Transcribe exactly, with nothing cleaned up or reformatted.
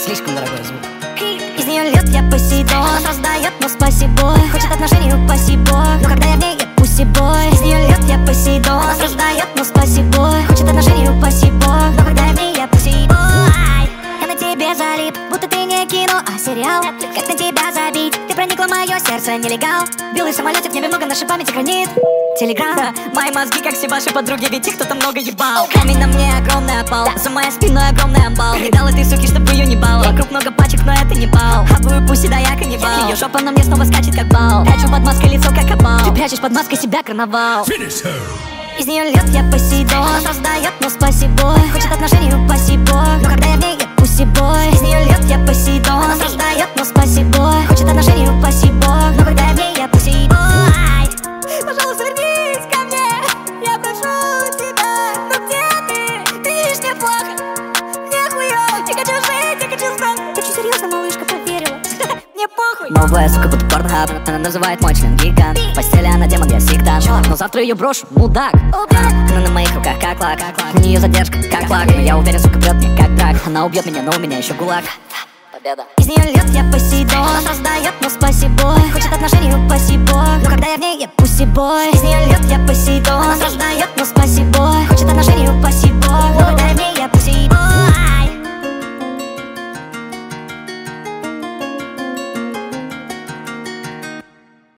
слишком дорогой звук. Из нее льет я Посейдон, она создает, но спасибо. Хочет отношений, упаси бог, но когда я в ней, я пусси-бой. Из нее льет я Посейдон, она создает, но спасибо. Хочет отношений, упаси бог, но когда я в ней, я пусси-бой. Я на тебе залип, будто ты не кино, а сериал. Как на тебя забить, ты проникла в мое сердце, нелегал. Белый самолетик в небе много нашей памяти хранит. Телеграм, мои мозги, как все ваши подруги, ведь их кто-то много ебал. Камень на мне огромный опал, за моей спиной огромный амбал. Не дал этой суки, чтобы ее не бал. Вокруг много пачек, но это не бал. Хаваю пусть, да я каннибал. Ее жопа на мне снова скачет, как бал. Прячу под маской лицо, как опал. Ты прячешь под маской себя, карнавал. Из нее льет я Посейдон, она создает, но спасибо. Хочет отношений, упаси бог, но когда я в ней, я пусси-бой. Из нее льет я Посейдон, она создает, но спасибо. Хочет отношений, упаси бог, но когда я в ней, я пусси-бой. Пожалуйста, вернись ко мне, я прошу тебя. Ну где ты? Ты видишь, мне плохо, мне хуёво. Я хочу жить, я хочу знать. Хочу серьезно, малышка, поверила. Мне похуй. Новая сука, будто порнхаб, она называет мой член гигант. В постели она демон, я сектант, но завтра ее брошу, мудак. Она на моих руках, как лак, у нее задержка, как флаг. Но я уверен, сука, прет мне, как драк. Она убьет меня, но у меня еще гулаг. Победа. Из нее льет я Посейдон, она создает, но спасибо. Хочет отношений, упаси бог, но когда я в ней, я пусси-бой. Из нее льет я Посейдон, она